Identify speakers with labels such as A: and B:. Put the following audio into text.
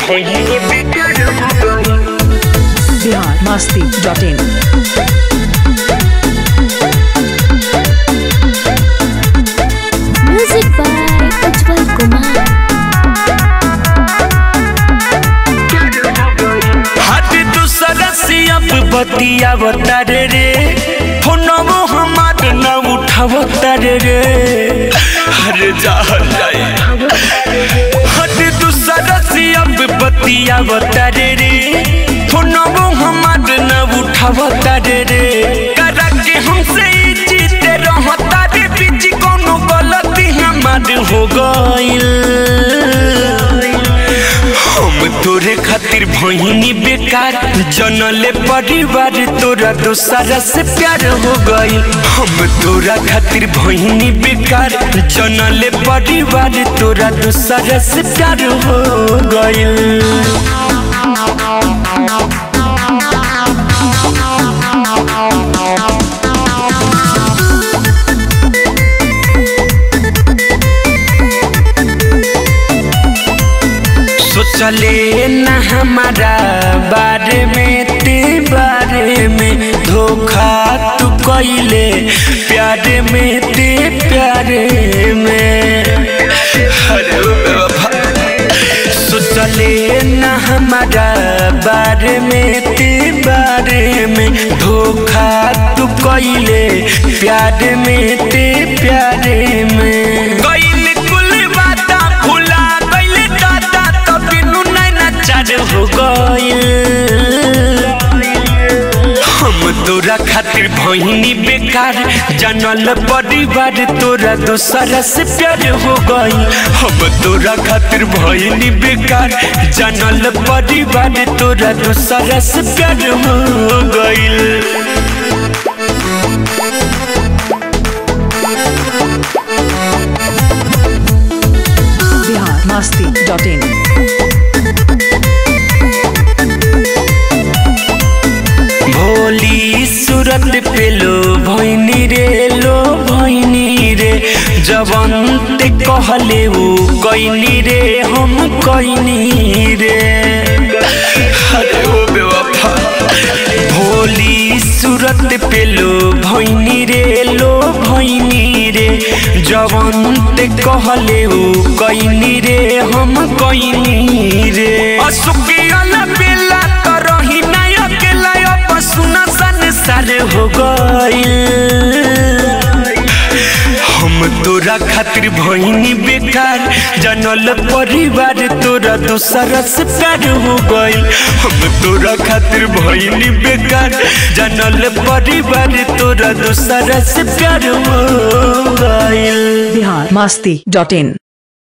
A: biharmasti.in
B: Music by Ujjwal Kumar.
C: हाथ दूसरा से अब बतिया बतारे रे फोनवो हमार न उठावतारे रे हर जाए हाथ दूसरा से अब बतिया बतारे रे फोनवो हमार न उठावतारे रे करा के हमसे जीते रहता रे बीच कोनो गलती हमार हो गइल हम तोरे खातिर भइनी बेकार जनले परिवार तोरा दोसरा से प्यार हो गइल हम तोरा खातिर भइनी बेकार जनले परिवार तोरा दोसरा से प्यार हो गइल सोचले न हमारा बारे में ते बारे में धोखा तू कइले प्यारे में ते प्यारे में अरे बाबा सोचले न हमारा बारे में ते बारे में धोखा तू कइले प्यारे में ते प्यारे में कइले कुल बाता भुला गइले दादा हो गइल हम तोरा खातिर भइनी बेकार जानल परिवार तोरा दोसरा से प्यार हो गइल हम तोरा खातिर भइनी बेकार जानल परिवार तोरा दोसरा से प्यार हो गइल
A: biharmasti.in
C: भोली सूरत पे लो भइनी रे जवन ते कहले उ कइनी रे हम कइनी रे अरे ओ बेवफा भोली सूरत पे लो भइनी रे जवन ते कहले उ कइनी रे हम कइनी रे असुकियाला बेला करही ना अकेला सुना संसार हो गइल हम तोरा खातिर भइनी बेकार जानल परिवार तोरा दोसरा से प्यार हो गइल हम तोरा खातिर भइनी बेकार जानल परिवार तोरा दोसरा से प्यार हो गइल
A: biharmasti.in